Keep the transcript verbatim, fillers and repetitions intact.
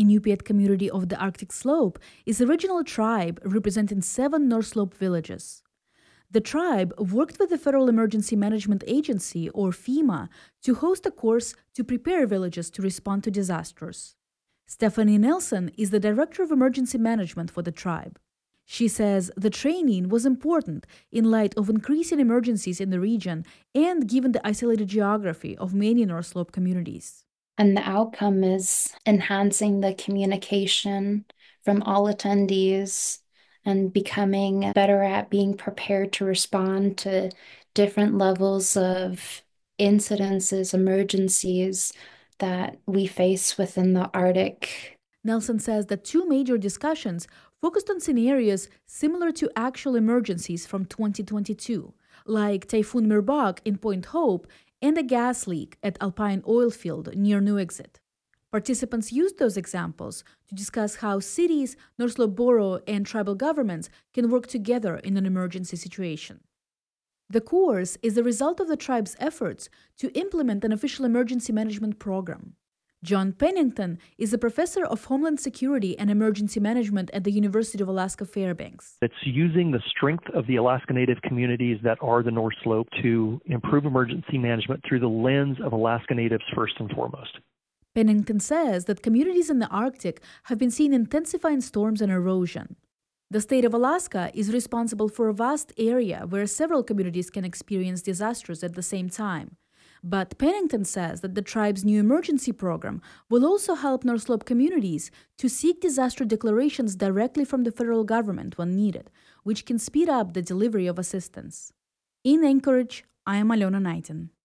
Inupiat community of the Arctic Slope is a regional tribe representing seven North Slope villages. The tribe worked with the Federal Emergency Management Agency, or FEMA, to host a course to prepare villages to respond to disasters. Stephanie Nelson is the Director of Emergency Management for the tribe. She says the training was important in light of increasing emergencies in the region and given the isolated geography of many North Slope communities. And the outcome is enhancing the communication from all attendees and becoming better at being prepared to respond to different levels of incidences, emergencies that we face within the Arctic. Nelson says that two major discussions focused on scenarios similar to actual emergencies from twenty twenty-two, like Typhoon Mirbak in Point Hope and a gas leak at Alpine oil field near Nuiqsut. Participants used those examples to discuss how cities, North Slope Borough, and tribal governments can work together in an emergency situation. The course is the result of the tribe's efforts to implement an official emergency management program. John Pennington is a professor of Homeland Security and Emergency Management at the University of Alaska Fairbanks. It's using the strength of the Alaska Native communities that are the North Slope to improve emergency management through the lens of Alaska Natives first and foremost. Pennington says that communities in the Arctic have been seeing intensifying storms and erosion. The state of Alaska is responsible for a vast area where several communities can experience disasters at the same time. But Pennington says that the tribe's new emergency program will also help North Slope communities to seek disaster declarations directly from the federal government when needed, which can speed up the delivery of assistance. In Anchorage, I am Alona Knighton.